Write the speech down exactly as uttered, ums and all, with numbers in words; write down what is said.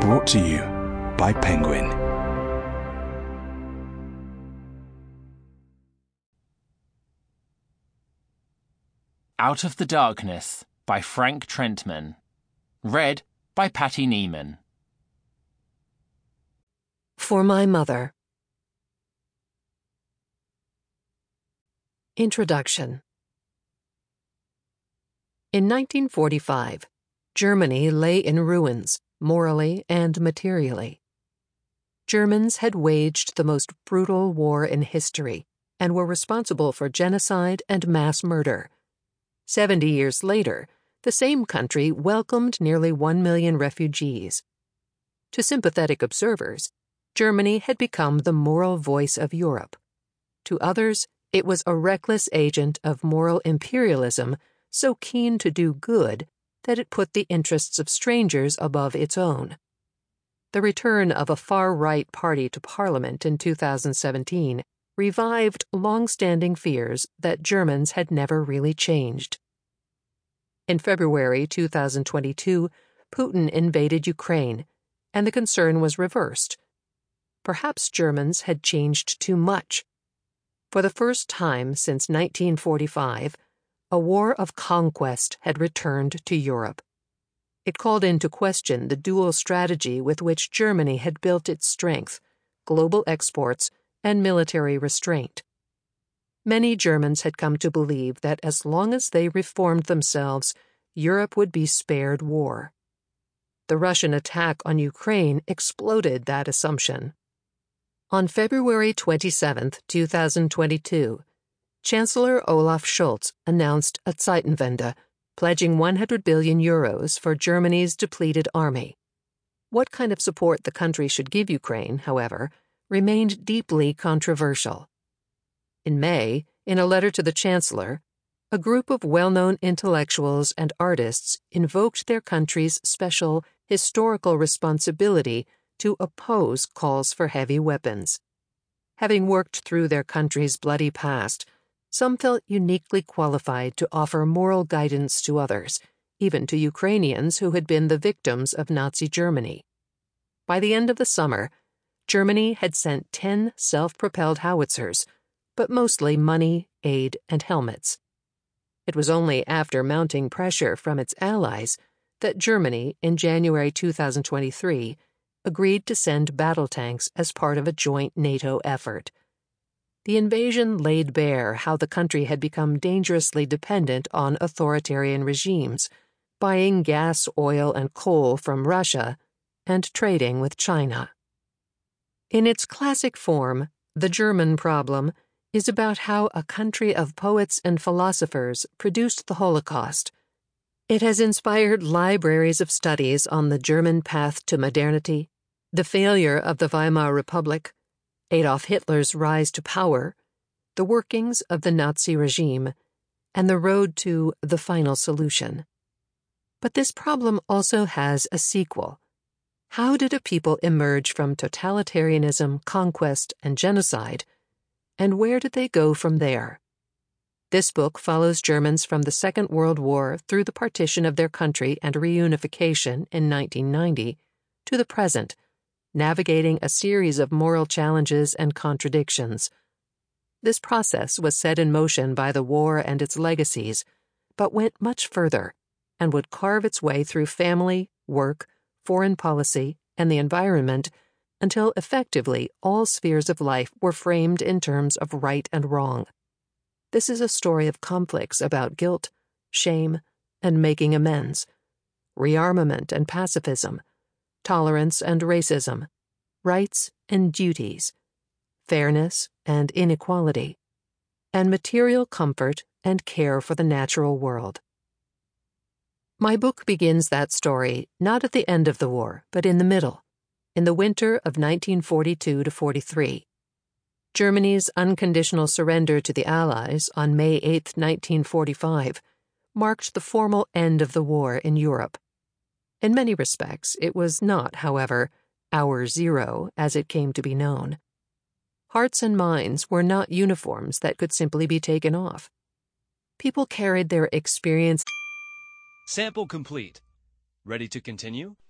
Brought to you by Penguin. Out of the Darkness by Frank Trentman. Read by Patty Neiman. For my mother. Introduction. In nineteen forty-five, Germany lay in ruins, morally and materially. Germans had waged the most brutal war in history and were responsible for genocide and mass murder. Seventy years later, the same country welcomed nearly one million refugees. To sympathetic observers, Germany had become the moral voice of Europe. To others, it was a reckless agent of moral imperialism so keen to do good that it put the interests of strangers above its own. The return of a far-right party to Parliament in two thousand seventeen revived long-standing fears that Germans had never really changed. In February two thousand twenty-two, Putin invaded Ukraine, and the concern was reversed. Perhaps Germans had changed too much. For the first time since nineteen forty-five, a war of conquest had returned to Europe. It called into question the dual strategy with which Germany had built its strength, global exports and military restraint. Many Germans had come to believe that as long as they reformed themselves, Europe would be spared war. The Russian attack on Ukraine exploded that assumption. On February twenty-seventh, two thousand twenty-two, Chancellor Olaf Scholz announced a Zeitenwende, pledging one hundred billion euros for Germany's depleted army. What kind of support the country should give Ukraine, however, remained deeply controversial. In May, in a letter to the Chancellor, a group of well-known intellectuals and artists invoked their country's special historical responsibility to oppose calls for heavy weapons. Having worked through their country's bloody past, some felt uniquely qualified to offer moral guidance to others, even to Ukrainians who had been the victims of Nazi Germany. By the end of the summer, Germany had sent ten self-propelled howitzers, but mostly money, aid, and helmets. It was only after mounting pressure from its allies that Germany, in January two thousand twenty-three, agreed to send battle tanks as part of a joint NATO effort. The invasion laid bare how the country had become dangerously dependent on authoritarian regimes, buying gas, oil, and coal from Russia, and trading with China. In its classic form, The German Problem is about how a country of poets and philosophers produced the Holocaust. It has inspired libraries of studies on the German path to modernity, the failure of the Weimar Republic, Adolf Hitler's rise to power, the workings of the Nazi regime, and the road to the final solution. But this problem also has a sequel. How did a people emerge from totalitarianism, conquest, and genocide, and where did they go from there? This book follows Germans from the Second World War through the partition of their country and reunification in nineteen ninety to the present, navigating a series of moral challenges and contradictions. This process was set in motion by the war and its legacies, but went much further and would carve its way through family, work, foreign policy, and the environment until effectively all spheres of life were framed in terms of right and wrong. This is a story of conflicts about guilt, shame, and making amends, rearmament and pacifism, tolerance and racism, rights and duties, fairness and inequality, and material comfort and care for the natural world. My book begins that story not at the end of the war, but in the middle, in the winter of nineteen forty-two to forty-three. Germany's unconditional surrender to the Allies on May eighth, nineteen forty-five, marked the formal end of the war in Europe. In many respects, it was not, however, Hour Zero as it came to be known. Hearts and minds were not uniforms that could simply be taken off. People carried their experience. Sample complete. Ready to continue?